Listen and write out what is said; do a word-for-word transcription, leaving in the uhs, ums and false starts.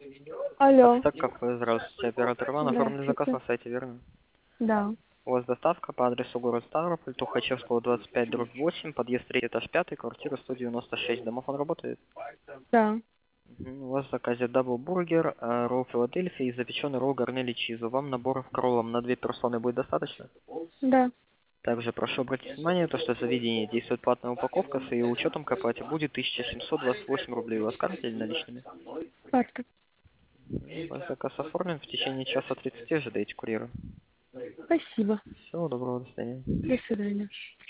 Алло. Так, кафе, здравствуйте, оператор Иван, оформили заказ Здравствуйте. на сайте, верно? Да. У вас доставка по адресу город Ставрополь, Тухачевского, двадцать пять, дробь восемь, подъезд три, этаж пятый, квартира сто девяносто шесть. Домофон работает? Да. Мгм. У вас в заказе даблбургер, э, ролл Филадельфия и запеченный ролл Гарнелли Чизу. Вам наборов к роллам на две персоны будет достаточно? Да. Также прошу обратить внимание, то, что в заведении действует платная упаковка, с ее учетом к оплате будет тысяча семьсот двадцать восемь рублей. У вас картой или наличными? Карта. Мгм. Ваш заказ оформлен, в течение часа тридцати ожидайте курьера. Спасибо. Всего доброго, до свидания. До свидания.